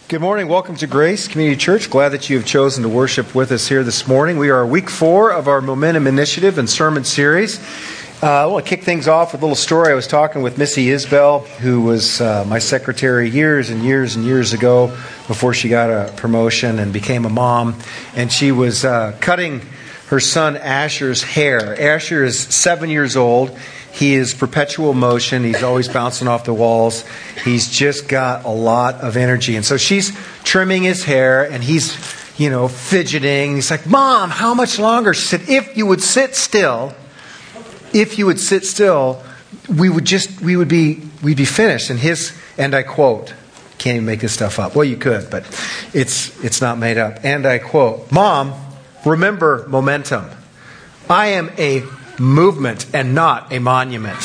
Good morning. Welcome to Grace Community Church. Glad that you have chosen to worship with us here this morning. We are week 4 of our Momentum Initiative and sermon series. I want to kick things off with a little story. I was talking with Missy Isbell, who was my secretary years and years and years ago before she got a promotion and became a mom. And she was cutting her son Asher's hair. Asher is 7 years old. He is perpetual motion. He's always bouncing off the walls. He's just got a lot of energy. And so she's trimming his hair and he's, fidgeting. He's like, "Mom, how much longer?" She said, "If you would sit still, we'd be finished." And I quote, can't even make this stuff up. Well, you could, but it's not made up. And I quote, "Mom, remember momentum. I am a movement and not a monument."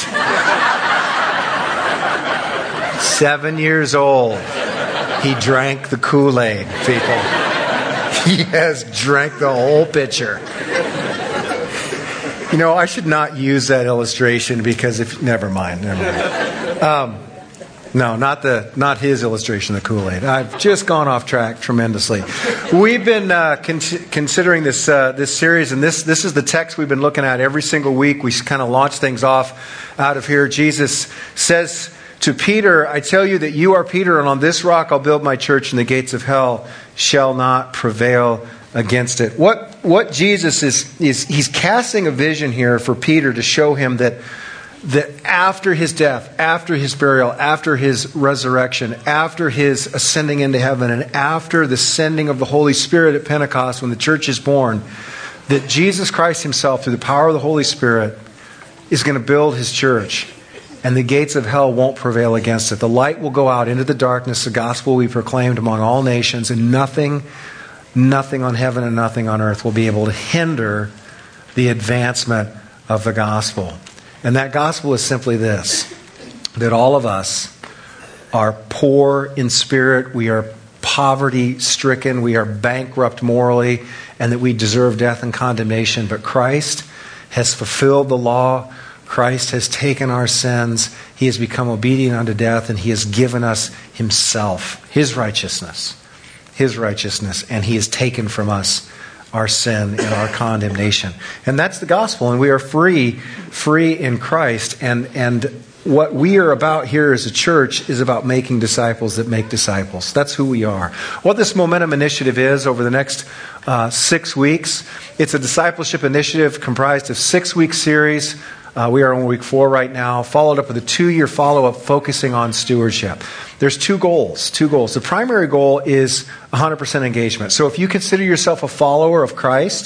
7 years old. He drank the Kool-Aid, people. He has drank the whole pitcher. I should not use that illustration because never mind. No, not his illustration of the Kool-Aid. I've just gone off track tremendously. We've been considering this series, and this is the text we've been looking at every single week. We kind of launch things off out of here. Jesus says to Peter, "I tell you that you are Peter, and on this rock I'll build my church, and the gates of hell shall not prevail against it." What Jesus is he's casting a vision here for Peter to show him that after his death, after his burial, after his resurrection, after his ascending into heaven, and after the sending of the Holy Spirit at Pentecost when the church is born, that Jesus Christ himself, through the power of the Holy Spirit, is going to build his church. And the gates of hell won't prevail against it. The light will go out into the darkness. The gospel will be proclaimed among all nations, and nothing on heaven and nothing on earth will be able to hinder the advancement of the gospel. And that gospel is simply this: that all of us are poor in spirit, we are poverty-stricken, we are bankrupt morally, and that we deserve death and condemnation. But Christ has fulfilled the law. Christ has taken our sins. He has become obedient unto death, and He has given us Himself, His righteousness, and He has taken from us our sin and our condemnation. And that's the gospel, and we are free in Christ. And what we are about here as a church is about making disciples that make disciples. That's who we are. What this Momentum Initiative is over the next 6 weeks, it's a discipleship initiative comprised of 6-week series. We are on week 4 right now, followed up with a 2-year follow-up focusing on stewardship. There's two goals. The primary goal is 100% engagement. So if you consider yourself a follower of Christ,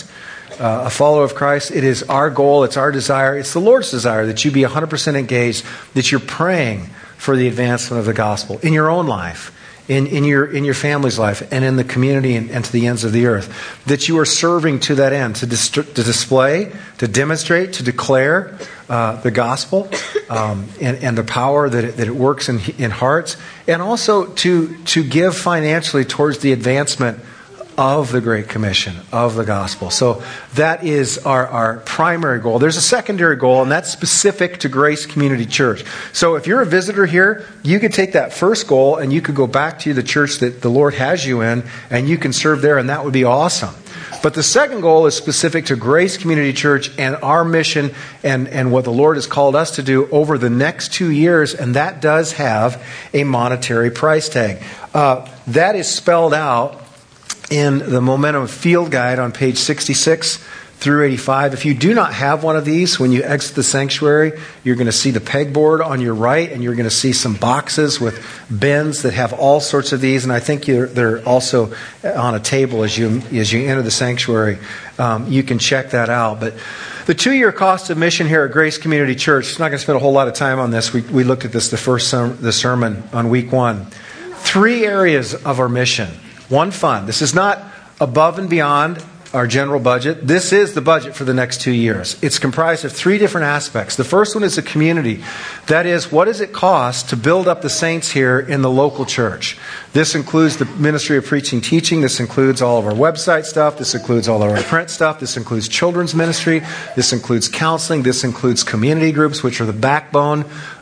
it is our goal, it's our desire, it's the Lord's desire that you be 100% engaged, that you're praying for the advancement of the gospel in your own life, in your family's life, and in the community and to the ends of the earth. That you are serving to that end, to display, to demonstrate, to declare the gospel and the power that it works in hearts, and also to give financially towards the advancement of the Great Commission, of the gospel. So that is our primary goal. There's a secondary goal, and that's specific to Grace Community Church. So if you're a visitor here, you could take that first goal and you could go back to the church that the Lord has you in, and you can serve there, and that would be awesome. But the second goal is specific to Grace Community Church and our mission and what the Lord has called us to do over the next 2 years, and that does have a monetary price tag. That is spelled out in the Momentum Field Guide on page 66 through 85. If you do not have one of these, when you exit the sanctuary, you're going to see the pegboard on your right, and you're going to see some boxes with bins that have all sorts of these. And I think they're also on a table as you enter the sanctuary. You can check that out. But the 2-year cost of mission here at Grace Community Church, I'm not going to spend a whole lot of time on this. We looked at this the sermon on week 1. 3 areas of our mission. One fund. This is not above and beyond our general budget. This is the budget for the next 2 years. It's comprised of 3 different aspects. The first one is the community. That is, what does it cost to build up the saints here in the local church? This includes the ministry of preaching, teaching. This includes all of our website stuff. This includes all of our print stuff. This includes children's ministry. This includes counseling. This includes community groups, which are the backbone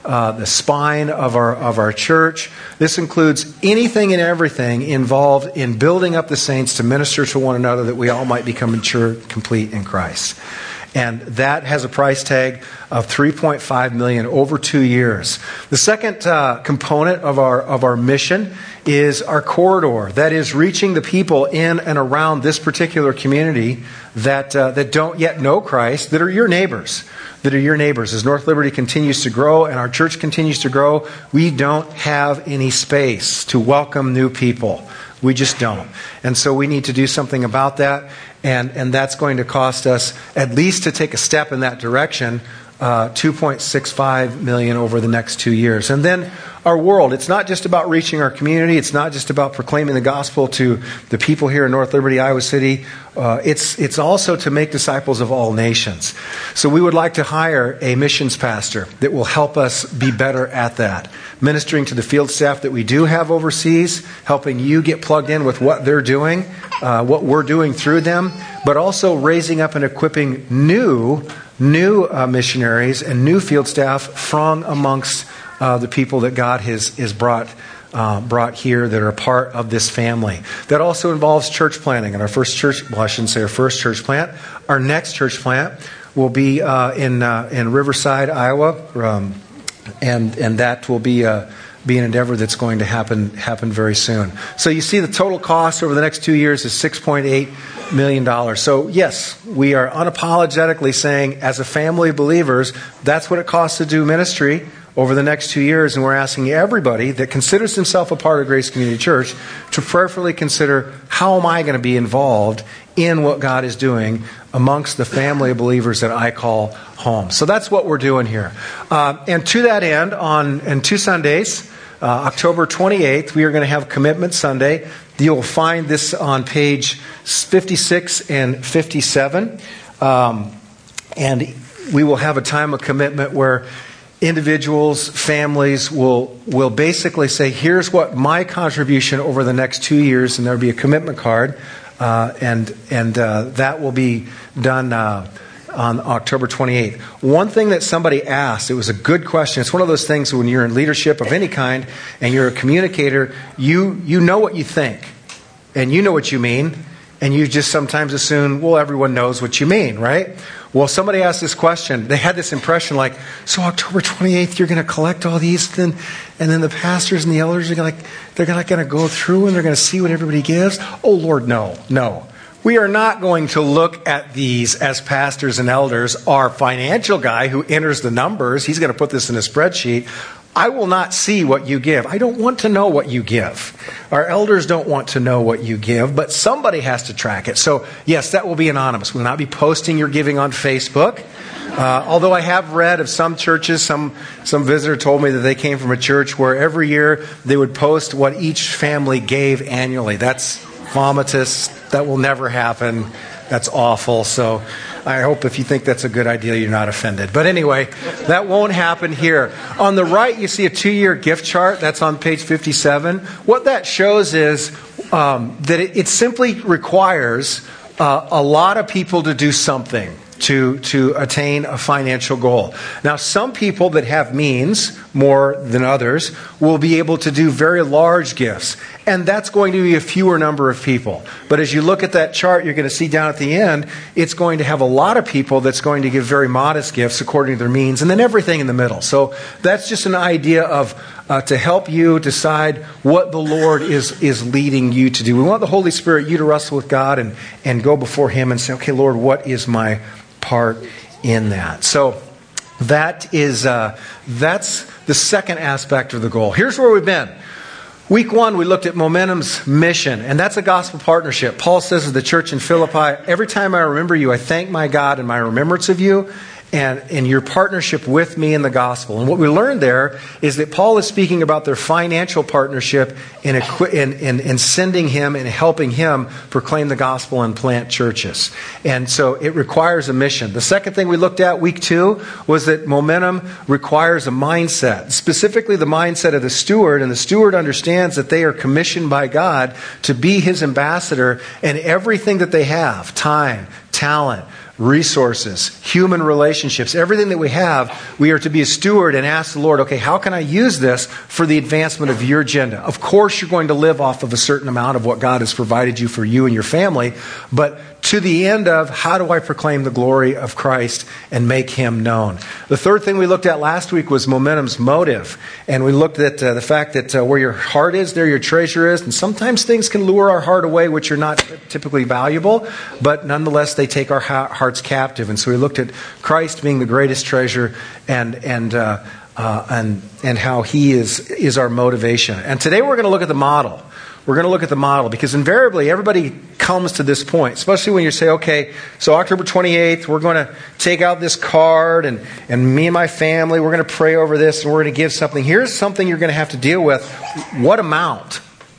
the spine of our church. This includes anything and everything involved in building up the saints to minister to one another that we all might become mature, complete in Christ. And that has a price tag of $3.5 million over 2 years. The second component of our mission is our corridor. That is reaching the people in and around this particular community that don't yet know Christ, that are your neighbors. As North Liberty continues to grow and our church continues to grow, we don't have any space to welcome new people. We just don't. And so we need to do something about that. And that's going to cost us, at least to take a step in that direction, $2.65 million over the next 2 years. And then our world. It's not just about reaching our community. It's not just about proclaiming the gospel to the people here in North Liberty, Iowa City. It's also to make disciples of all nations. So we would like to hire a missions pastor that will help us be better at that. Ministering to the field staff that we do have overseas, helping you get plugged in with what they're doing, what we're doing through them, but also raising up and equipping new missionaries and new field staff from amongst the people that God has brought here that are a part of this family. That also involves church planting. And our first church, well, I shouldn't say our first church plant. Our next church plant will be in Riverside, Iowa, and that will be an endeavor that's going to happen very soon. So you see the total cost over the next 2 years is $6.8 million. So yes, we are unapologetically saying, as a family of believers, that's what it costs to do ministry over the next 2 years. And we're asking everybody that considers himself a part of Grace Community Church to prayerfully consider, how am I going to be involved in what God is doing amongst the family of believers that I call home? So that's what we're doing here. And to that end, on 2 Sundays, October 28th, we are going to have Commitment Sunday. You'll find this on page 56 and 57. And we will have a time of commitment where individuals, families will basically say, here's what my contribution over the next 2 years, and there'll be a commitment card, and that will be done on October 28th. One thing that somebody asked, it was a good question. It's one of those things when you're in leadership of any kind and you're a communicator, you know what you think and you know what you mean, and you just sometimes assume, well, everyone knows what you mean, right? Well, somebody asked this question. They had this impression like, so October 28th, you're going to collect all these, and then the pastors and the elders are they're not going to go through and they're going to see what everybody gives? Oh, Lord, no. We are not going to look at these as pastors and elders. Our financial guy who enters the numbers, he's going to put this in a spreadsheet. I will not see what you give. I don't want to know what you give. Our elders don't want to know what you give, but somebody has to track it. So, yes, that will be anonymous. We will not be posting your giving on Facebook. Although I have read of some churches, some visitor told me that they came from a church where every year they would post what each family gave annually. That's vomitous. That will never happen. That's awful. So I hope if you think that's a good idea, you're not offended. But anyway, that won't happen here. On the right, you see a 2-year gift chart. That's on page 57. What that shows is that it simply requires a lot of people to do something to attain a financial goal. Now, some people that have means more than others will be able to do very large gifts, and that's going to be a fewer number of people. But as you look at that chart, you're going to see down at the end, it's going to have a lot of people that's going to give very modest gifts according to their means, and then everything in the middle. So that's just an idea of to help you decide what the Lord is leading you to do. We want the Holy Spirit, you to wrestle with God and go before Him and say, okay, Lord, what is my part in that? So that's the second aspect of the goal. Here's where we've been. Week 1, we looked at Momentum's mission, and that's a gospel partnership. Paul says to the church in Philippi, every time I remember you, I thank my God in my remembrance of you and your partnership with me in the gospel. And what we learned there is that Paul is speaking about their financial partnership in sending him and helping him proclaim the gospel and plant churches. And so it requires a mission. The second thing we looked at week 2 was that Momentum requires a mindset, specifically the mindset of the steward. And the steward understands that they are commissioned by God to be His ambassador, and everything that they have, time, talent, resources, human relationships, everything that we have, we are to be a steward and ask the Lord, okay, how can I use this for the advancement of your agenda? Of course, you're going to live off of a certain amount of what God has provided you for you and your family, but to the end of how do I proclaim the glory of Christ and make Him known? The third thing we looked at last week was momentum's motive. And we looked at the fact that where your heart is, there your treasure is. And sometimes things can lure our heart away, which are not typically valuable, but nonetheless they take our hearts captive. And so we looked at Christ being the greatest treasure and how He is our motivation. And today we're going to look at the model. We're going to look at the model because invariably everybody comes to this point, especially when you say, okay, so October 28th, we're going to take out this card and me and my family, we're going to pray over this and we're going to give something. Here's something you're going to have to deal with. What amount?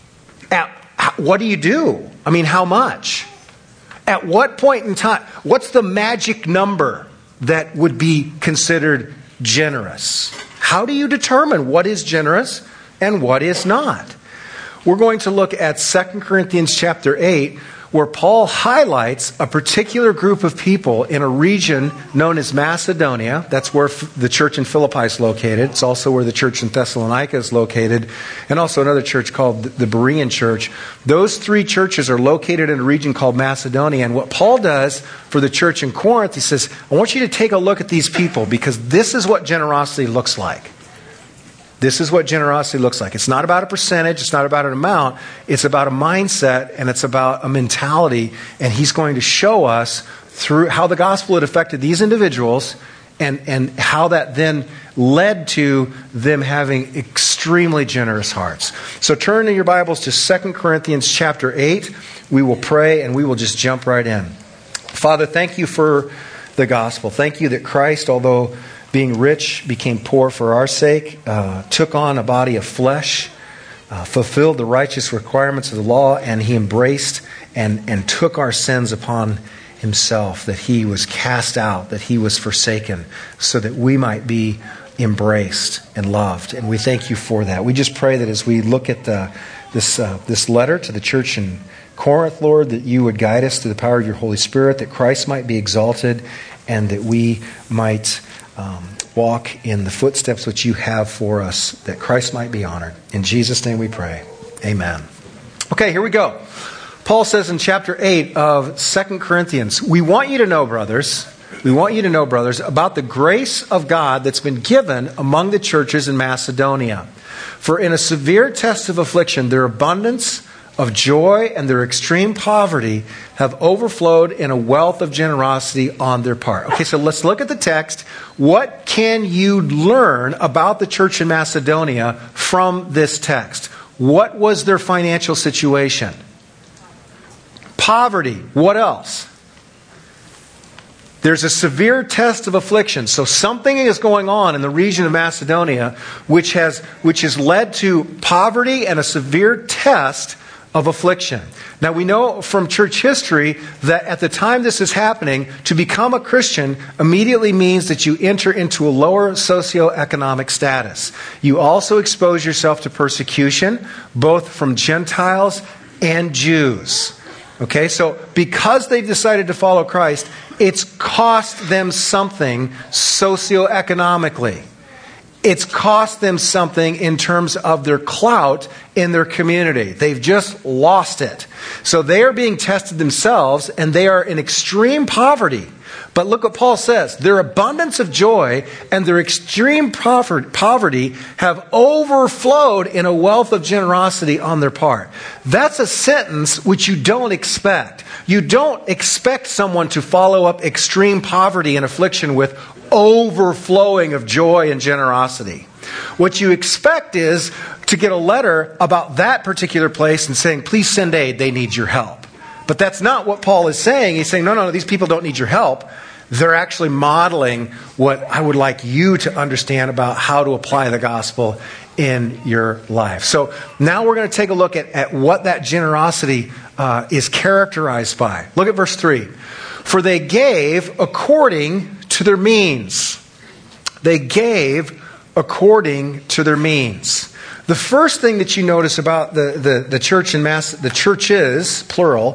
What do you do? I mean, how much? At what point in time? What's the magic number that would be considered generous? How do you determine what is generous and what is not? We're going to look at 2 Corinthians chapter 8, where Paul highlights a particular group of people in a region known as Macedonia. That's where the church in Philippi is located. It's also where the church in Thessalonica is located, and also another church called the Berean Church. Those three churches are located in a region called Macedonia. And what Paul does for the church in Corinth, he says, I want you to take a look at these people because this is what generosity looks like. This is what generosity looks like. It's not about a percentage. It's not about an amount. It's about a mindset and it's about a mentality. And he's going to show us through how the gospel had affected these individuals and how that then led to them having extremely generous hearts. So turn in your Bibles to 2 Corinthians chapter 8. We will pray and we will just jump right in. Father, thank you for the gospel. Thank you that Christ, although being rich, became poor for our sake, took on a body of flesh, fulfilled the righteous requirements of the law, and He embraced and took our sins upon Himself, that He was cast out, that He was forsaken, so that we might be embraced and loved. And we thank you for that. We just pray that as we look at this letter to the church in Corinth, Lord, that you would guide us through the power of your Holy Spirit, that Christ might be exalted, and that we might walk in the footsteps which you have for us, that Christ might be honored. In Jesus' name we pray. Amen. Okay, here we go. Paul says in chapter 8 of 2 Corinthians, we want you to know, brothers, about the grace of God that's been given among the churches in Macedonia. For in a severe test of affliction, their abundance of joy and their extreme poverty have overflowed in a wealth of generosity on their part. Okay, so let's look at the text. What can you learn about the church in Macedonia from this text? What was their financial situation? Poverty. What else? There's a severe test of affliction. So something is going on in the region of Macedonia which has led to poverty and a severe test of affliction. Now we know from church history that at the time this is happening, to become a Christian immediately means that you enter into a lower socioeconomic status. You also expose yourself to persecution, both from Gentiles and Jews. Okay, so because they've decided to follow Christ, it's cost them something socioeconomically. It's cost them something in terms of their clout in their community. They've just lost it. So they are being tested themselves and they are in extreme poverty. But look what Paul says. Their abundance of joy and their extreme poverty have overflowed in a wealth of generosity on their part. That's a sentence which you don't expect. You don't expect someone to follow up extreme poverty and affliction with overflowing of joy and generosity. What you expect is to get a letter about that particular place and saying, please send aid, they need your help. But that's not what Paul is saying. He's saying, no, these people don't need your help. They're actually modeling what I would like you to understand about how to apply the gospel in your life. So now we're going to take a look at what that generosity is characterized by. Look at verse 3. For they gave according to their means. They gave according to their means. The first thing that you notice about the church in the churches, plural,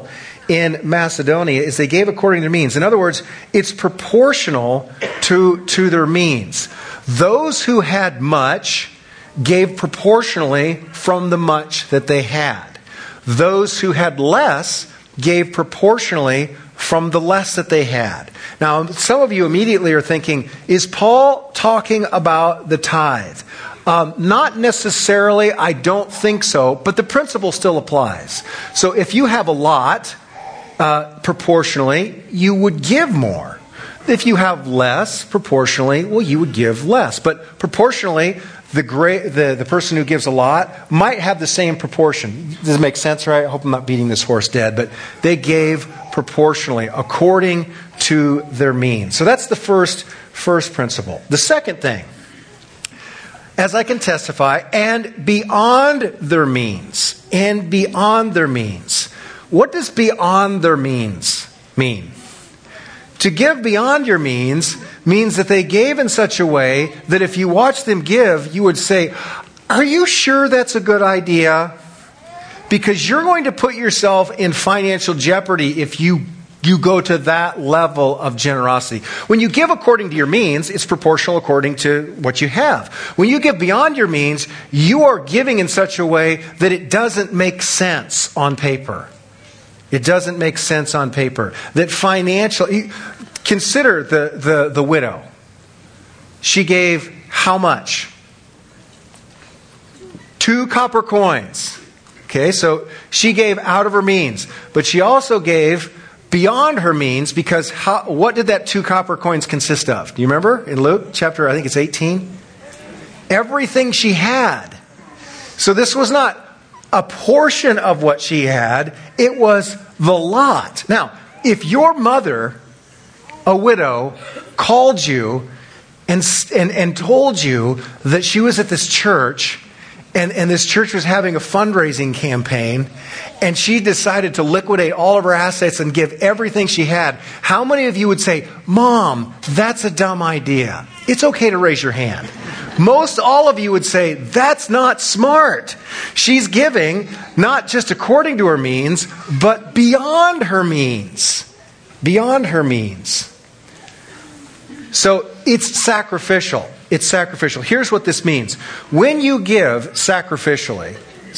in Macedonia is they gave according to their means. In other words, it's proportional to their means. Those who had much gave proportionally from the much that they had. Those who had less gave proportionally from the less that they had. Now, some of you immediately are thinking, is Paul talking about the tithe? Not necessarily, I don't think so, but the principle still applies. So if you have a lot, proportionally, you would give more. If you have less, proportionally, well, you would give less. But proportionally, the person who gives a lot might have the same proportion. Does it make sense, right? I hope I'm not beating this horse dead. But they gave proportionally, according to their means. So that's the first principle. The second thing, as I can testify, and beyond their means. And beyond their means. What does beyond their means mean? To give beyond your means that they gave in such a way that if you watch them give, you would say, are you sure that's a good idea? Because you're going to put yourself in financial jeopardy if you go to that level of generosity. When you give according to your means, it's proportional according to what you have. When you give beyond your means, you are giving in such a way that it doesn't make sense on paper. It doesn't make sense on paper. That consider the widow. She gave how much? 2 copper coins. Okay, so she gave out of her means. But she also gave beyond her means because what did that 2 copper coins consist of? Do you remember in Luke chapter, I think it's 18? Everything she had. So this was not a portion of what she had. It was the lot. Now, if your mother, a widow, called you and told you that she was at this church and this church was having a fundraising campaign and she decided to liquidate all of her assets and give everything she had, how many of you would say, Mom, that's a dumb idea? It's okay to raise your hand. Most all of you would say, that's not smart. She's giving not just according to her means, but beyond her means. Beyond her means. So it's sacrificial. It's sacrificial. Here's what this means. When you give sacrificially,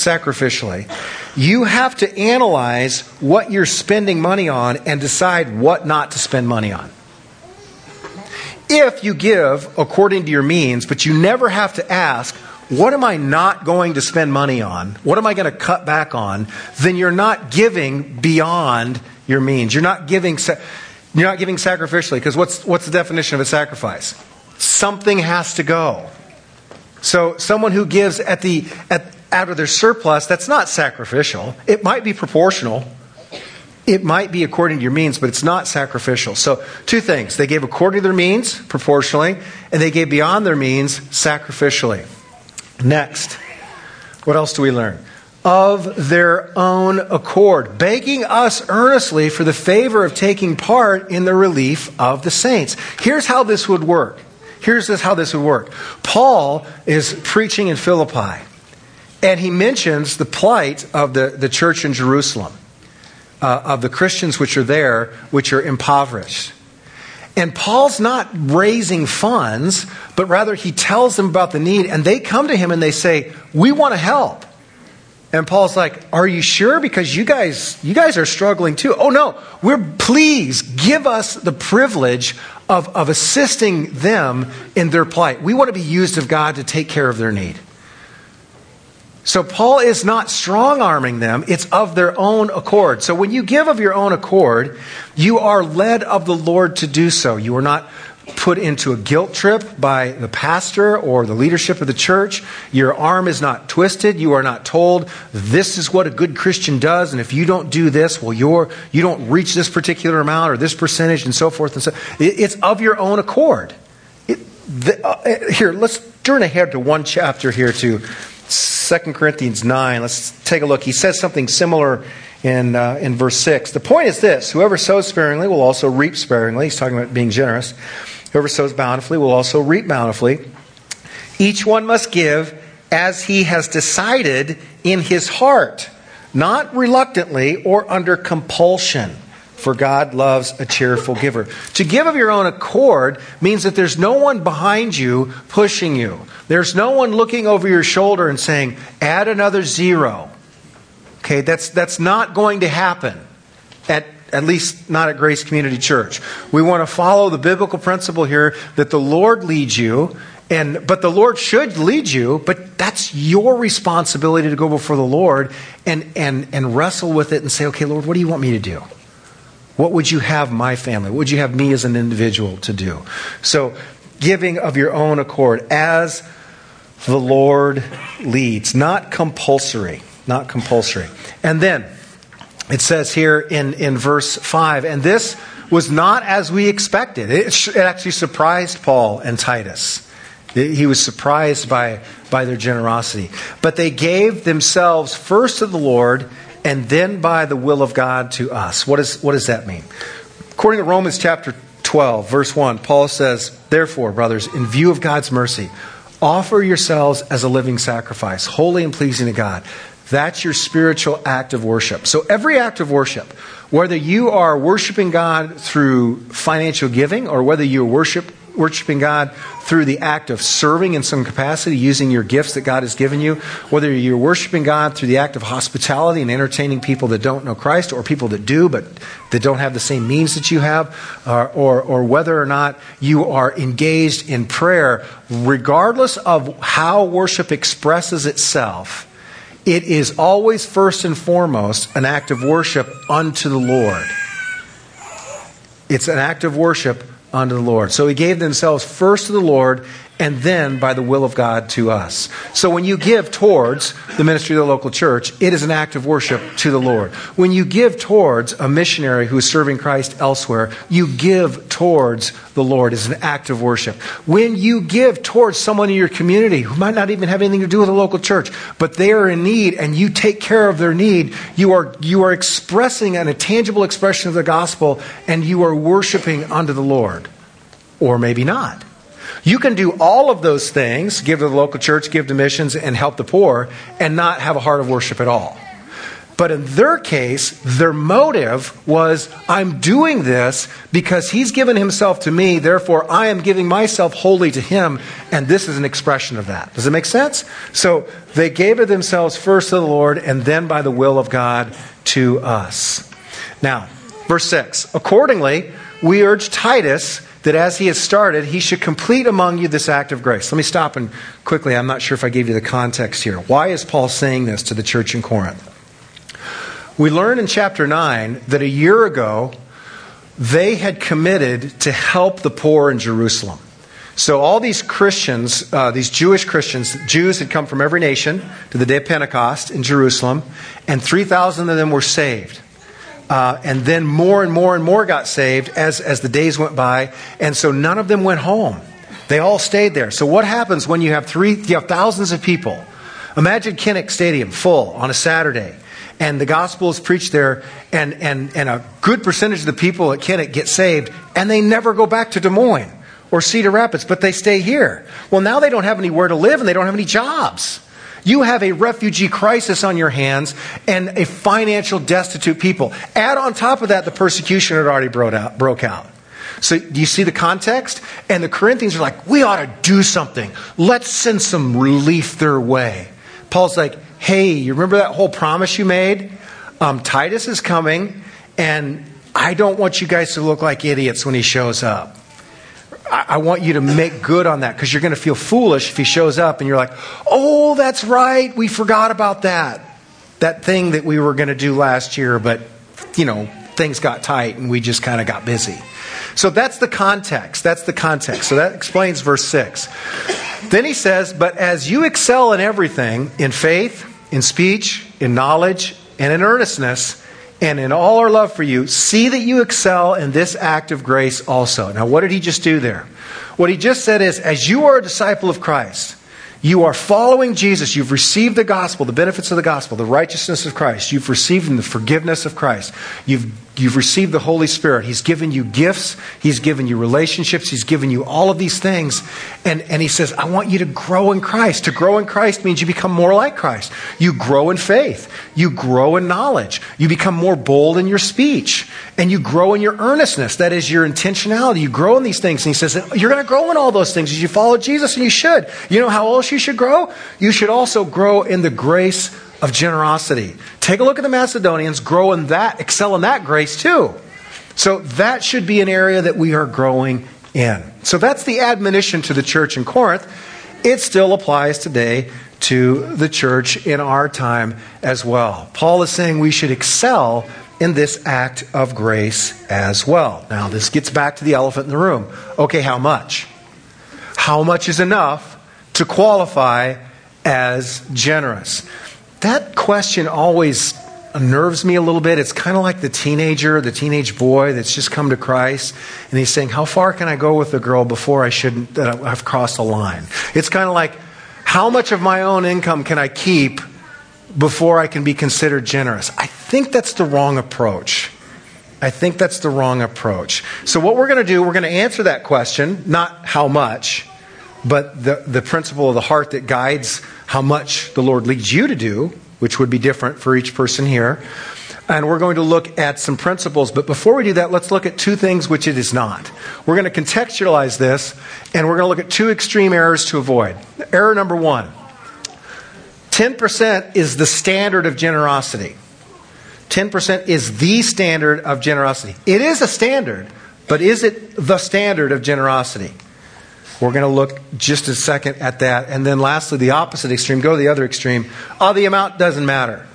you have to analyze what you're spending money on and decide what not to spend money on. If you give according to your means, but you never have to ask, what am I not going to spend money on? What am I going to cut back on? Then you're not giving beyond your means. You're not giving sacrificially, because what's the definition of a sacrifice? Something has to go. So someone who gives out of their surplus, that's not sacrificial. It might be proportional. It might be according to your means, but it's not sacrificial. So 2 things. They gave according to their means, proportionally, and they gave beyond their means, sacrificially. Next, what else do we learn? Of their own accord, begging us earnestly for the favor of taking part in the relief of the saints. Here's how this would work. Paul is preaching in Philippi, and he mentions the plight of the church in Jerusalem. Of the Christians which are there, which are impoverished. And Paul's not raising funds, but rather he tells them about the need, and they come to him and they say, we want to help. And Paul's like, are you sure? Because you guys are struggling too. Oh no, please give us the privilege of assisting them in their plight. We want to be used of God to take care of their need. So Paul is not strong-arming them. It's of their own accord. So when you give of your own accord, you are led of the Lord to do so. You are not put into a guilt trip by the pastor or the leadership of the church. Your arm is not twisted. You are not told, this is what a good Christian does, and if you don't do this, well, you don't reach this particular amount or this percentage and so forth and so. It's of your own accord. Here, let's turn ahead to one chapter here to 2 Corinthians 9. Let's take a look. He says something similar in verse 6. The point is this: whoever sows sparingly will also reap sparingly. He's talking about being generous. Whoever sows bountifully will also reap bountifully. Each one must give as he has decided in his heart, not reluctantly or under compulsion, for God loves a cheerful giver. To give of your own accord means that there's no one behind you pushing you. There's no one looking over your shoulder and saying, add another zero. Okay, that's not going to happen, at least not at Grace Community Church. We want to follow the biblical principle here that the Lord leads you, but the Lord should lead you, but that's your responsibility to go before the Lord and wrestle with it and say, okay, Lord, what do you want me to do? What would you have my family? What would you have me as an individual to do? So, giving of your own accord as the Lord leads, not compulsory. Not compulsory. And then it says here in verse 5, and this was not as we expected. It actually surprised Paul and Titus. He was surprised by their generosity. But they gave themselves first to the Lord and then by the will of God to us. What does that mean? According to Romans chapter 12, verse 1, Paul says, therefore, brothers, in view of God's mercy, offer yourselves as a living sacrifice, holy and pleasing to God. That's your spiritual act of worship. So every act of worship, whether you are worshiping God through financial giving or whether you're worshiping God through the act of serving in some capacity, using your gifts that God has given you, whether you're worshiping God through the act of hospitality and entertaining people that don't know Christ or people that do but that don't have the same means that you have, or whether or not you are engaged in prayer, regardless of how worship expresses itself, it is always first and foremost an act of worship unto the Lord. It's an act of worship unto the Lord. So he gave themselves first to the Lord and then by the will of God to us. So when you give towards the ministry of the local church, it is an act of worship to the Lord. When you give towards a missionary who is serving Christ elsewhere, you give towards the Lord as an act of worship. When you give towards someone in your community who might not even have anything to do with the local church, but they are in need and you take care of their need, you are expressing a tangible expression of the gospel and you are worshiping unto the Lord. Or maybe not. You can do all of those things, give to the local church, give to missions, and help the poor, and not have a heart of worship at all. But in their case, their motive was, I'm doing this because he's given himself to me, therefore I am giving myself wholly to him, and this is an expression of that. Does it make sense? So they gave it themselves first to the Lord, and then by the will of God to us. Now, verse 6, accordingly, we urge Titus that as he has started, he should complete among you this act of grace. Let me stop and quickly, I'm not sure if I gave you the context here. Why is Paul saying this to the church in Corinth? We learn in chapter 9 that a year ago, they had committed to help the poor in Jerusalem. So all these Christians, these Jewish Christians, Jews had come from every nation to the day of Pentecost in Jerusalem, and 3,000 of them were saved. And then more and more and more got saved as the days went by. And so none of them went home. They all stayed there. So what happens when you have thousands of people? Imagine Kinnick Stadium full on a Saturday. And the gospel is preached there. And a good percentage of the people at Kinnick get saved. And they never go back to Des Moines or Cedar Rapids. But they stay here. Well, now they don't have anywhere to live and they don't have any jobs. You have a refugee crisis on your hands and a financial destitute people. Add on top of that the persecution that already broke out. So do you see the context? And the Corinthians are like, we ought to do something. Let's send some relief their way. Paul's like, hey, you remember that whole promise you made? Titus is coming and I don't want you guys to look like idiots when he shows up. I want you to make good on that because you're going to feel foolish if he shows up and you're like, oh, that's right. We forgot about that. That thing that we were going to do last year, but, things got tight and we just kind of got busy. So that's the context. So that explains verse 6. Then he says, but as you excel in everything, in faith, in speech, in knowledge, and in earnestness, and in all our love for you, see that you excel in this act of grace also. Now, what did he just do there? What he just said is, as you are a disciple of Christ, you are following Jesus. You've received the gospel, the benefits of the gospel, the righteousness of Christ. You've received the forgiveness of Christ. You've You've received the Holy Spirit. He's given you gifts. He's given you relationships. He's given you all of these things. And he says, I want you to grow in Christ. To grow in Christ means you become more like Christ. You grow in faith. You grow in knowledge. You become more bold in your speech. And you grow in your earnestness. That is your intentionality. You grow in these things. And he says, you're going to grow in all those things as you follow Jesus, and you should. You know how else you should grow? You should also grow in the grace of generosity. Take a look at the Macedonians, grow in that, excel in that grace too. So that should be an area that we are growing in. So that's the admonition to the church in Corinth. It still applies today to the church in our time as well. Paul is saying we should excel in this act of grace as well. Now, this gets back to the elephant in the room. Okay, how much? How much is enough to qualify as generous? That question always unnerves me a little bit. It's kind of like the teenage boy that's just come to Christ, and he's saying, how far can I go with the girl before I've crossed a line? It's kind of like, how much of my own income can I keep before I can be considered generous? I think that's the wrong approach. So what we're going to do, we're going to answer that question, not how much, but the principle of the heart that guides how much the Lord leads you to do, which would be different for each person here. And we're going to look at some principles. But before we do that, let's look at two things which it is not. We're going to contextualize this, and we're going to look at two extreme errors to avoid. Error number one, 10% is the standard of generosity. 10% is the standard of generosity. It is a standard, but is it the standard of generosity? We're going to look just a second at that. And then lastly, the opposite extreme. Go to the other extreme. The amount doesn't matter.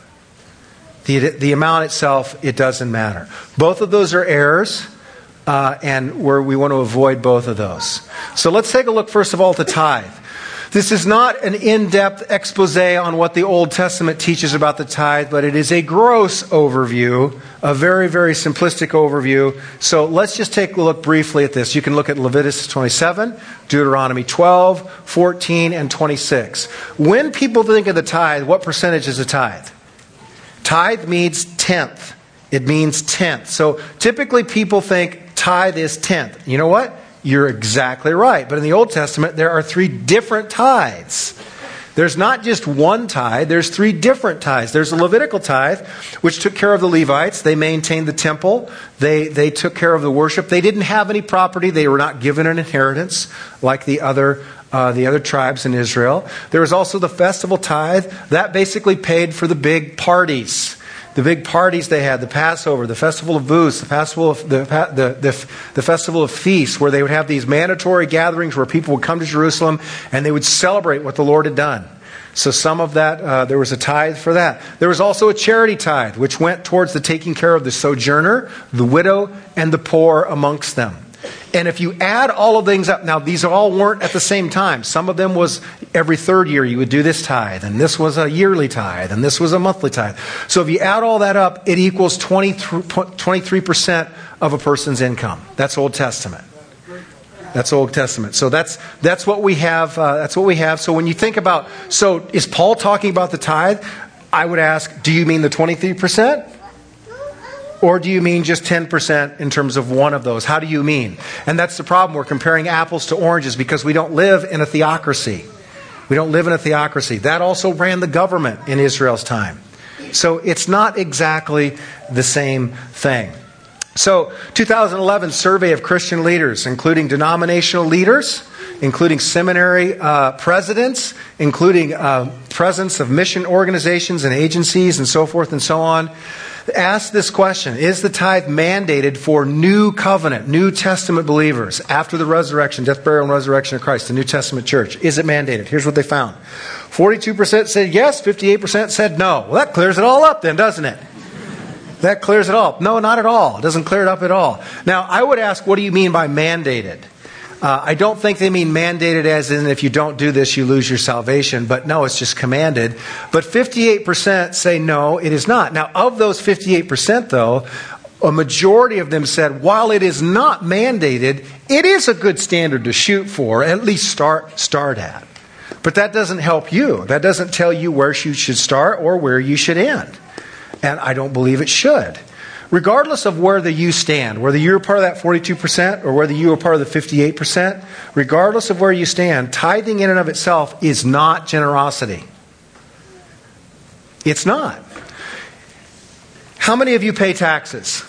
The amount itself, it doesn't matter. Both of those are errors, and we want to avoid both of those. So let's take a look first of all at the tithe. This is not an in-depth expose on what the Old Testament teaches about the tithe, but it is a gross overview, a very, very simplistic overview. So let's just take a look briefly at this. You can look at Leviticus 27, Deuteronomy 12, 14, and 26. When people think of the tithe, what percentage is a tithe? Tithe means tenth. It means tenth. So typically people think tithe is tenth. You know what? You're exactly right. But in the Old Testament, there are 3 different tithes. There's not just one tithe. There's 3 different tithes. There's a Levitical tithe, which took care of the Levites. They maintained the temple. They took care of the worship. They didn't have any property. They were not given an inheritance like the other tribes in Israel. There was also the festival tithe. That basically paid for the big parties. The big parties they had, the Passover, the Festival of Booths, the Festival of Feasts, where they would have these mandatory gatherings where people would come to Jerusalem and they would celebrate what the Lord had done. So some of that, there was a tithe for that. There was also a charity tithe, which went towards the taking care of the sojourner, the widow, and the poor amongst them. And if you add all of things up, now these all weren't at the same time. Some of them was every 3rd year you would do this tithe, and this was a yearly tithe, and this was a monthly tithe. So if you add all that up, it equals 23% of a person's income. That's Old Testament. That's Old Testament. So that's what we have. That's what we have. So when you think about, so is Paul talking about the tithe? I would ask, do you mean the 23%? Or do you mean just 10% in terms of one of those? How do you mean? And that's the problem. We're comparing apples to oranges because we don't live in a theocracy. We don't live in a theocracy. That also ran the government in Israel's time. So it's not exactly the same thing. So 2011 survey of Christian leaders, including denominational leaders, including seminary presidents, including presidents of mission organizations and agencies and so forth and so on, ask this question: is the tithe mandated for New Covenant, New Testament believers after the resurrection, death, burial, and resurrection of Christ, the New Testament church? Is it mandated? Here's what they found. 42% said yes, 58% said no. Well, that clears it all up then, doesn't it? That clears it all up. No, not at all. It doesn't clear it up at all. Now, I would ask, what do you mean by mandated? I don't think they mean mandated as in if you don't do this, you lose your salvation. But no, it's just commanded. But 58% say no, it is not. Now, of those 58%, though, a majority of them said, while it is not mandated, it is a good standard to shoot for, at least start at. But that doesn't help you. That doesn't tell you where you should start or where you should end. And I don't believe it should. regardless of whether you stand, whether you're part of that 42% or whether you are part of the 58%, regardless of where you stand, tithing in and of itself is not generosity. It's not. How many of you pay taxes?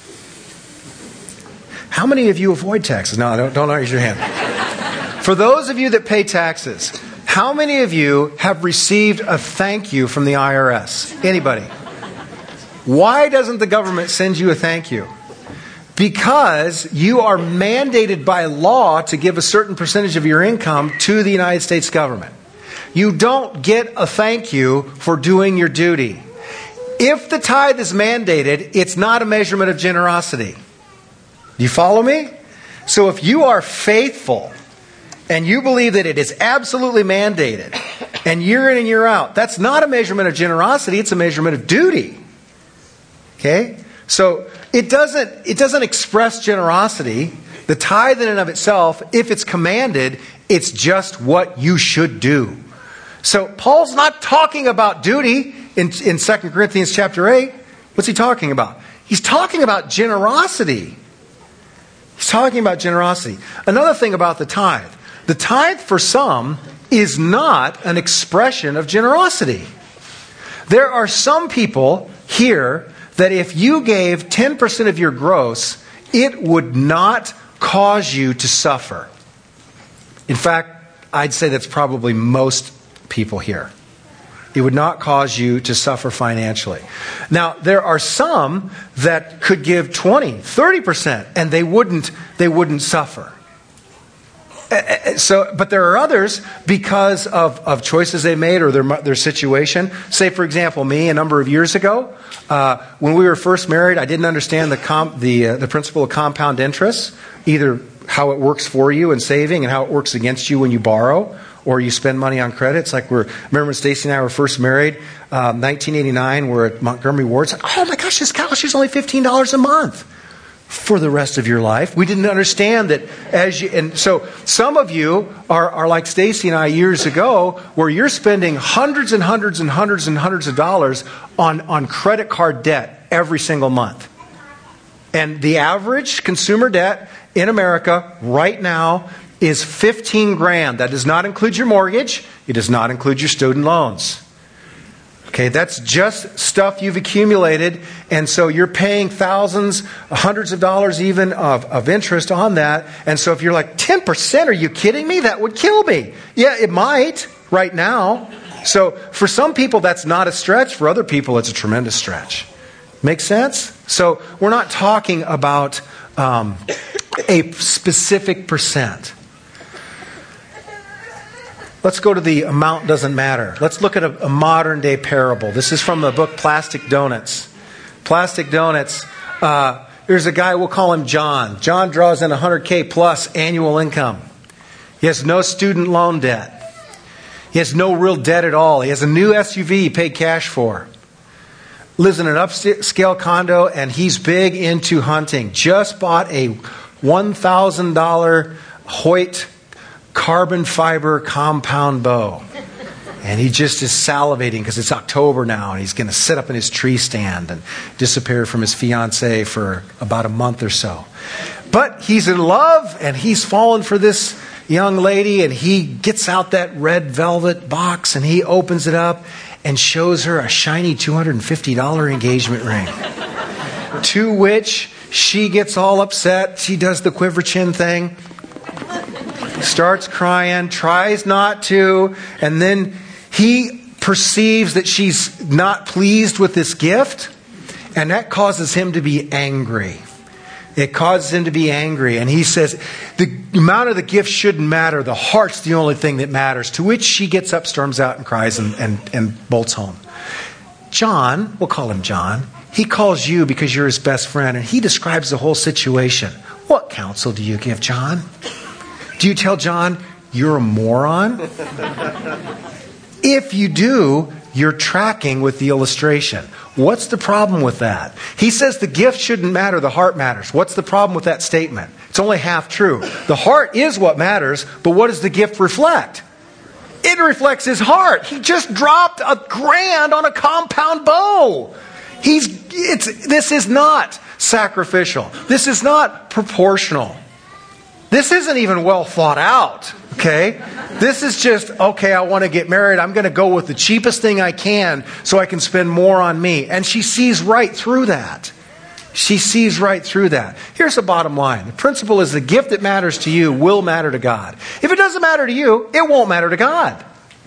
How many of you avoid taxes? No, don't raise your hand. For those of you that pay taxes, how many of you have received a thank you from the IRS? Anybody? Why doesn't the government send you a thank you? Because you are mandated by law to give a certain percentage of your income to the United States government. You don't get a thank you for doing your duty. If the tithe is mandated, it's not a measurement of generosity. Do you follow me? So if you are faithful and you believe that it is absolutely mandated and year in and year out, that's not a measurement of generosity, it's a measurement of duty. Okay? So it doesn't express generosity. The tithe in and of itself, if it's commanded, it's just what you should do. So Paul's not talking about duty in 2 Corinthians chapter 8. What's he talking about? He's talking about generosity. He's talking about generosity. Another thing about the tithe. The tithe for some is not an expression of generosity. There are some people here that if you gave 10% of your gross, it would not cause you to suffer. In fact, I'd say that's probably most people here. It would not cause you to suffer financially. Now, there are some that could give 20, 30%, and they wouldn't suffer. But there are others, because of choices they made or their situation. Say, for example, me, a number of years ago, when we were first married, I didn't understand the principle of compound interest, either how it works for you in saving and how it works against you when you borrow or you spend money on credit. It's like remember when Stacy and I were first married, 1989, we're at Montgomery Ward. It's like, oh my gosh, this couch is only $15 a month for the rest of your life. We didn't understand that and so some of you are like Stacy and I years ago, where you're spending hundreds and hundreds and hundreds and hundreds of dollars on credit card debt every single month. And the average consumer debt in America right now is $15,000. That does not include your mortgage. It does not include your student loans. Okay, that's just stuff you've accumulated, and so you're paying thousands, hundreds of dollars even of interest on that. And so if you're like, 10%, are you kidding me? That would kill me. Yeah, it might right now. So for some people, that's not a stretch. For other people, it's a tremendous stretch. Make sense? So we're not talking about a specific percent. Let's go to the amount doesn't matter. Let's look at a modern day parable. This is from the book Plastic Donuts. Plastic Donuts. There's a guy, we'll call him John. John draws in $100K plus annual income. He has no student loan debt. He has no real debt at all. He has a new SUV he paid cash for. Lives in an upscale condo, and he's big into hunting. Just bought a $1,000 Hoyt carbon fiber compound bow. And he just is salivating because it's October now, and he's going to sit up in his tree stand and disappear from his fiancée for about a month or so. But he's in love, and he's fallen for this young lady, and he gets out that red velvet box, and he opens it up and shows her a shiny $250 engagement ring. To which she gets all upset. She does the quiver chin thing. Starts crying, tries not to, and then he perceives that she's not pleased with this gift, and that causes him to be angry. It causes him to be angry, and he says, the amount of the gift shouldn't matter, the heart's the only thing that matters. To which she gets up, storms out, and cries, and bolts home. John, we'll call him John, he calls you because you're his best friend, and he describes the whole situation. What counsel do you give John? Do you tell John, you're a moron? If you do, you're tracking with the illustration. What's the problem with that? He says the gift shouldn't matter, the heart matters. What's the problem with that statement? It's only half true. The heart is what matters, but what does the gift reflect? It reflects his heart. He just dropped $1,000 on a compound bow. This is not sacrificial. This is not proportional. This isn't even well thought out, okay? This is just, okay, I want to get married. I'm going to go with the cheapest thing I can so I can spend more on me. And she sees right through that. She sees right through that. Here's the bottom line. The principle is the gift that matters to you will matter to God. If it doesn't matter to you, it won't matter to God.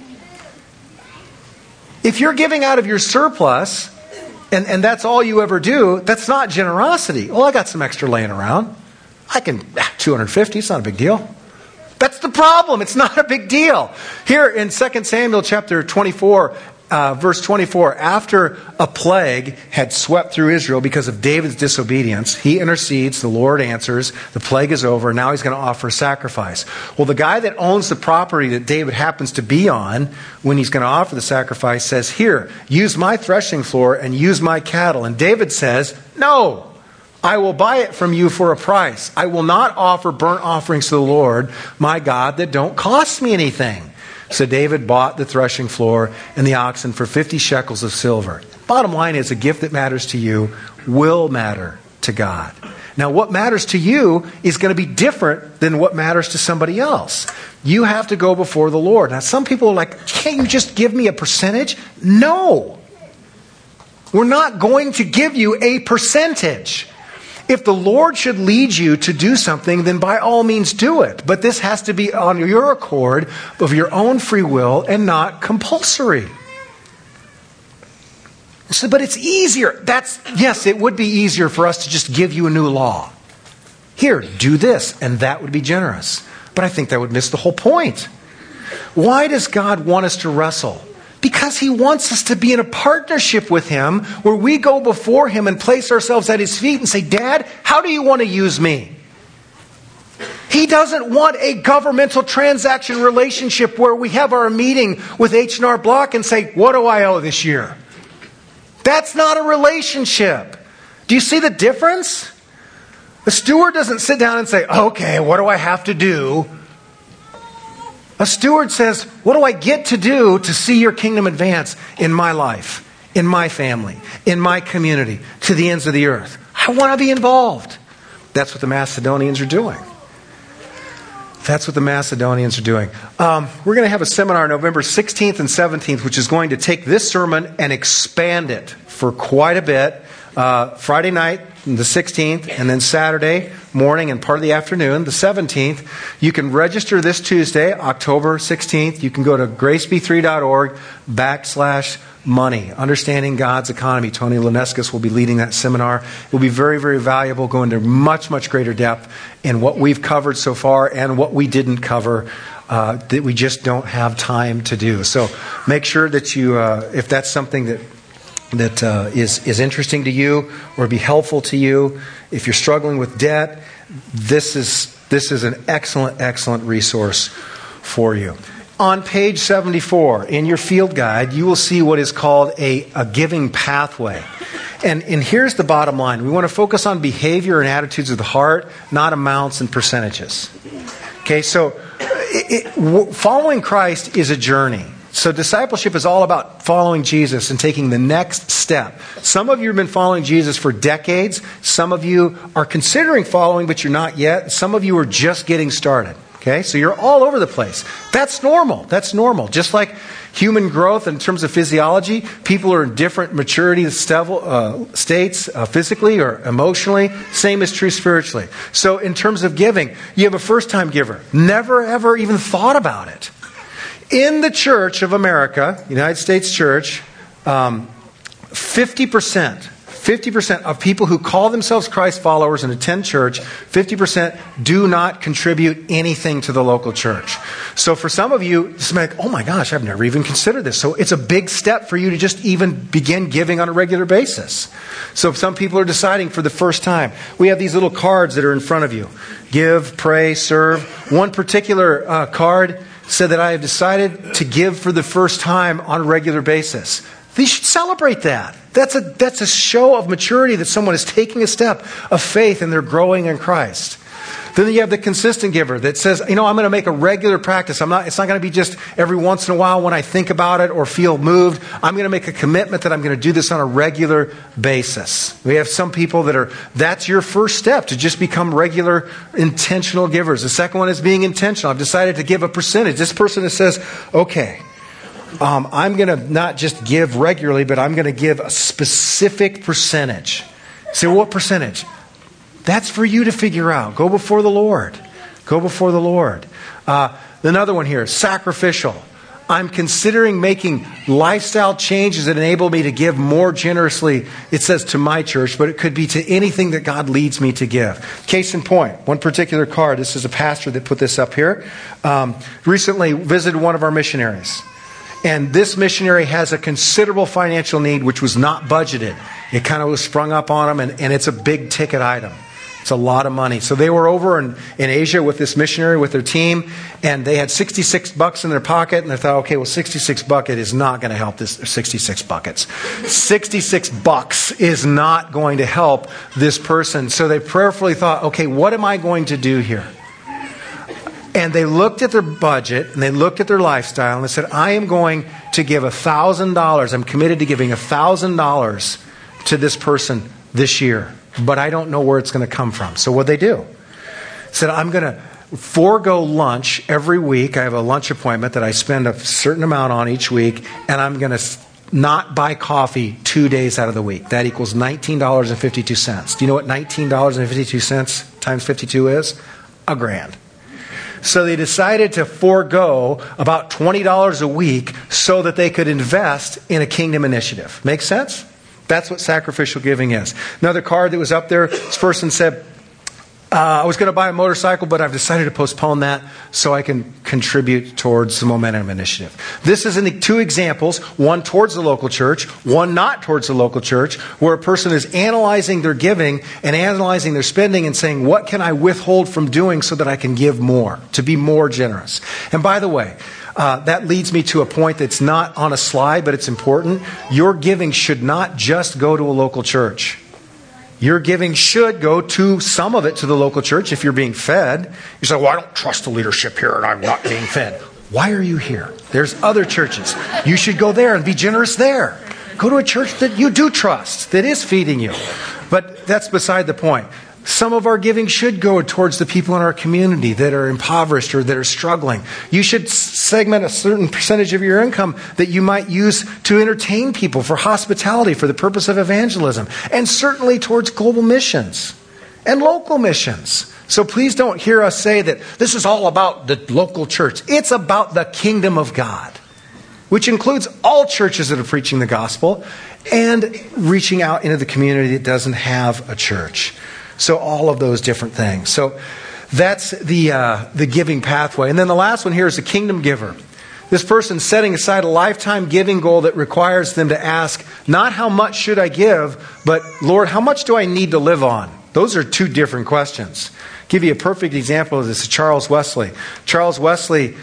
If you're giving out of your surplus, and that's all you ever do, that's not generosity. Well, I got some extra laying around. I can, $250, it's not a big deal. That's the problem. It's not a big deal. Here in 2 Samuel chapter 24, verse 24, after a plague had swept through Israel because of David's disobedience, he intercedes, the Lord answers, the plague is over, now he's going to offer a sacrifice. Well, the guy that owns the property that David happens to be on when he's going to offer the sacrifice says, here, use my threshing floor and use my cattle. And David says, no. I will buy it from you for a price. I will not offer burnt offerings to the Lord, my God, that don't cost me anything. So David bought the threshing floor and the oxen for 50 shekels of silver. Bottom line is, a gift that matters to you will matter to God. Now, what matters to you is going to be different than what matters to somebody else. You have to go before the Lord. Now, some people are like, can't you just give me a percentage? No. We're not going to give you a percentage. If the Lord should lead you to do something, then by all means do it. But this has to be on your accord, of your own free will, and not compulsory. So, but it's easier. Yes, it would be easier for us to just give you a new law. Here, do this, and that would be generous. But I think that would miss the whole point. Why does God want us to wrestle? Because He wants us to be in a partnership with Him where we go before Him and place ourselves at His feet and say, Dad, how do you want to use me? He doesn't want a governmental transaction relationship where we have our meeting with H&R Block and say, what do I owe this year? That's not a relationship. Do you see the difference? The steward doesn't sit down and say, okay, what do I have to do? A steward says, what do I get to do to see your kingdom advance in my life, in my family, in my community, to the ends of the earth? I want to be involved. That's what the Macedonians are doing. That's what the Macedonians are doing. We're going to have a seminar November 16th and 17th, which is going to take this sermon and expand it for quite a bit. Friday night, the 16th, and then Saturday morning and part of the afternoon, the 17th. You can register this Tuesday, October 16th. You can go to graceb3.org/money. Understanding God's Economy. Tony Leneskis will be leading that seminar. It will be very, very valuable, go into much, much greater depth in what we've covered so far and what we didn't cover that we just don't have time to do. So make sure that you, if that's something that is interesting to you or be helpful to you, if you're struggling with debt, this is an excellent resource for you. On page 74 in your field guide, you will see what is called a giving pathway. And here's the bottom line. We want to focus on behavior and attitudes of the heart, not amounts and percentages. Okay, so following Christ is a journey. So discipleship is all about following Jesus and taking the next step. Some of you have been following Jesus for decades. Some of you are considering following, but you're not yet. Some of you are just getting started. Okay, so you're all over the place. That's normal. That's normal. Just like human growth in terms of physiology, people are in different maturity states, physically or emotionally. Same is true spiritually. So in terms of giving, you have a first-time giver. Never, ever even thought about it. In the Church of America, United States Church, 50% of people who call themselves Christ followers and attend church, 50% do not contribute anything to the local church. So for some of you, it's like, oh my gosh, I've never even considered this. So it's a big step for you to just even begin giving on a regular basis. So some people are deciding for the first time. We have these little cards that are in front of you. Give, pray, serve. One particular card said that I have decided to give for the first time on a regular basis. You should celebrate that. That's a show of maturity that someone is taking a step of faith and they're growing in Christ. Then you have the consistent giver that says, I'm going to make a regular practice. It's not going to be just every once in a while when I think about it or feel moved. I'm going to make a commitment that I'm going to do this on a regular basis. We have some people that's your first step, to just become regular, intentional givers. The second one is being intentional. I've decided to give a percentage. This person that says, okay, I'm going to not just give regularly, but I'm going to give a specific percentage. Say, what percentage? That's for you to figure out. Go before the Lord. Go before the Lord. Another one here, sacrificial. I'm considering making lifestyle changes that enable me to give more generously. It says to my church, but it could be to anything that God leads me to give. Case in point, one particular card. This is a pastor that put this up here. Recently visited one of our missionaries. And this missionary has a considerable financial need, which was not budgeted. It kind of was sprung up on them, and it's a big ticket item. It's a lot of money. So they were over in Asia with this missionary, with their team, and they had $66 in their pocket, and they thought, okay, well, $66 is not going to help this. $66. $66 is not going to help this person. So they prayerfully thought, okay, what am I going to do here? And they looked at their budget, and they looked at their lifestyle, and they said, I am going to give $1,000. I'm committed to giving $1,000 to this person this year. But I don't know where it's going to come from. So what'd they do? Said, I'm going to forego lunch every week. I have a lunch appointment that I spend a certain amount on each week, and I'm going to not buy coffee 2 days out of the week. That equals $19.52. Do you know what $19.52 times 52 is? $1,000. So they decided to forego about $20 a week so that they could invest in a kingdom initiative. Make sense? That's what sacrificial giving is. Another card that was up there, this person said, I was going to buy a motorcycle, but I've decided to postpone that so I can contribute towards the Momentum Initiative. This is in 2 examples, one towards the local church, one not towards the local church, where a person is analyzing their giving and analyzing their spending and saying, what can I withhold from doing so that I can give more, to be more generous? And by the way, that leads me to a point that's not on a slide, but it's important. Your giving should not just go to a local church. Your giving should go to some of it to the local church if you're being fed. You say, well, I don't trust the leadership here and I'm not being fed. Why are you here? There's other churches. You should go there and be generous there. Go to a church that you do trust, that is feeding you. But that's beside the point. Some of our giving should go towards the people in our community that are impoverished or that are struggling. You should segment a certain percentage of your income that you might use to entertain people, for hospitality, for the purpose of evangelism, and certainly towards global missions and local missions. So please don't hear us say that this is all about the local church. It's about the kingdom of God, which includes all churches that are preaching the gospel and reaching out into the community that doesn't have a church. So all of those different things. So that's the giving pathway. And then the last one here is the kingdom giver. This person setting aside a lifetime giving goal that requires them to ask, not how much should I give, but Lord, how much do I need to live on? Those are 2 different questions. I'll give you a perfect example of this. Charles Wesley. John Wesley,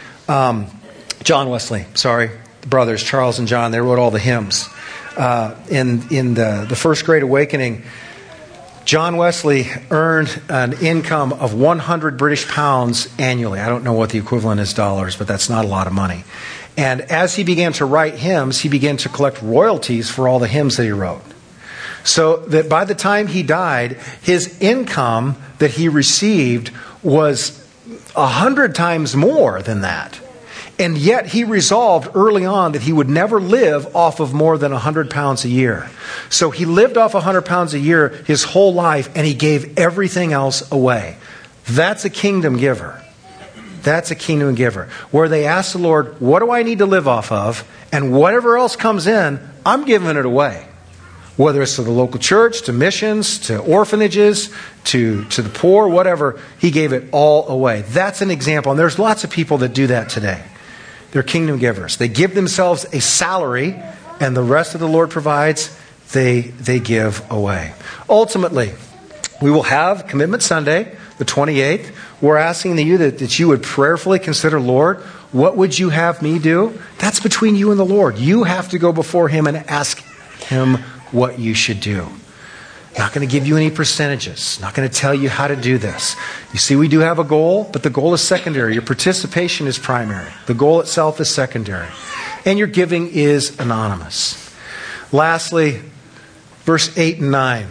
the brothers, Charles and John, they wrote all the hymns. In the First Great Awakening, John Wesley earned an income of 100 British pounds annually. I don't know what the equivalent is dollars, but that's not a lot of money. And as he began to write hymns, he began to collect royalties for all the hymns that he wrote. So that by the time he died, his income that he received was 100 times more than that. And yet he resolved early on that he would never live off of more than 100 pounds a year. So he lived off 100 pounds a year his whole life, and he gave everything else away. That's a kingdom giver. That's a kingdom giver. Where they ask the Lord, what do I need to live off of? And whatever else comes in, I'm giving it away. Whether it's to the local church, to missions, to orphanages, to the poor, whatever, he gave it all away. That's an example. And there's lots of people that do that today. They're kingdom givers. They give themselves a salary, and the rest of the Lord provides, they give away. Ultimately, we will have Commitment Sunday, the 28th. We're asking you that you would prayerfully consider, Lord, what would you have me do? That's between you and the Lord. You have to go before Him and ask Him what you should do. Not going to give you any percentages. Not going to tell you how to do this. You see, we do have a goal, but the goal is secondary. Your participation is primary. The goal itself is secondary. And your giving is anonymous. Lastly, verse 8 and 9.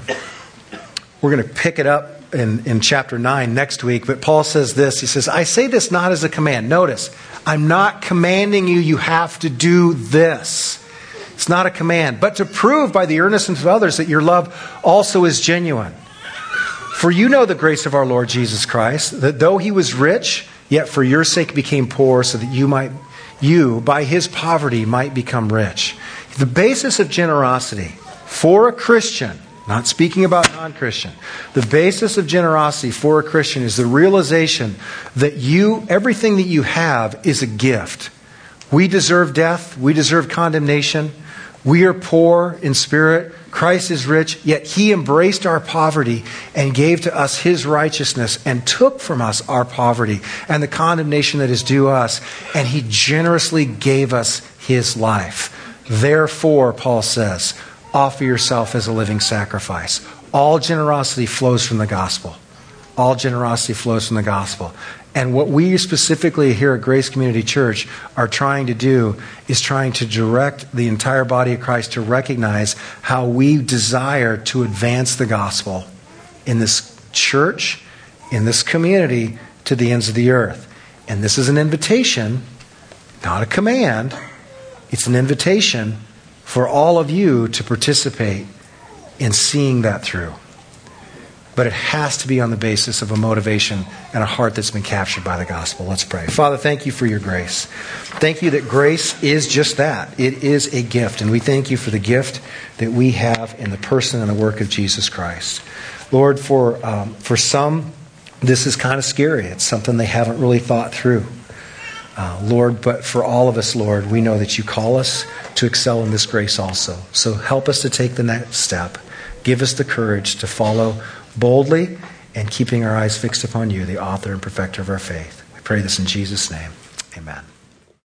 We're going to pick it up in chapter 9 next week, but Paul says this. He says, I say this not as a command. Notice, I'm not commanding you have to do this. It's not a command, but to prove by the earnestness of others that your love also is genuine. For you know the grace of our Lord Jesus Christ, that though he was rich, yet for your sake became poor, so that you by his poverty might become rich. The basis of generosity for a Christian, not speaking about non-Christian, the basis of generosity for a Christian is the realization that everything that you have is a gift. We deserve death. We deserve condemnation. We are poor in spirit. Christ is rich, yet he embraced our poverty and gave to us his righteousness and took from us our poverty and the condemnation that is due us. And he generously gave us his life. Therefore, Paul says, offer yourself as a living sacrifice. All generosity flows from the gospel. All generosity flows from the gospel. And what we specifically here at Grace Community Church are trying to do is trying to direct the entire body of Christ to recognize how we desire to advance the gospel in this church, in this community, to the ends of the earth. And this is an invitation, not a command. It's an invitation for all of you to participate in seeing that through. But it has to be on the basis of a motivation and a heart that's been captured by the gospel. Let's pray. Father, thank you for your grace. Thank you that grace is just that. It is a gift. And we thank you for the gift that we have in the person and the work of Jesus Christ. Lord, for some, this is kind of scary. It's something they haven't really thought through. Lord, but for all of us, Lord, we know that you call us to excel in this grace also. So help us to take the next step. Give us the courage to follow boldly and keeping our eyes fixed upon you, the author and perfecter of our faith. We pray this in Jesus' name. Amen.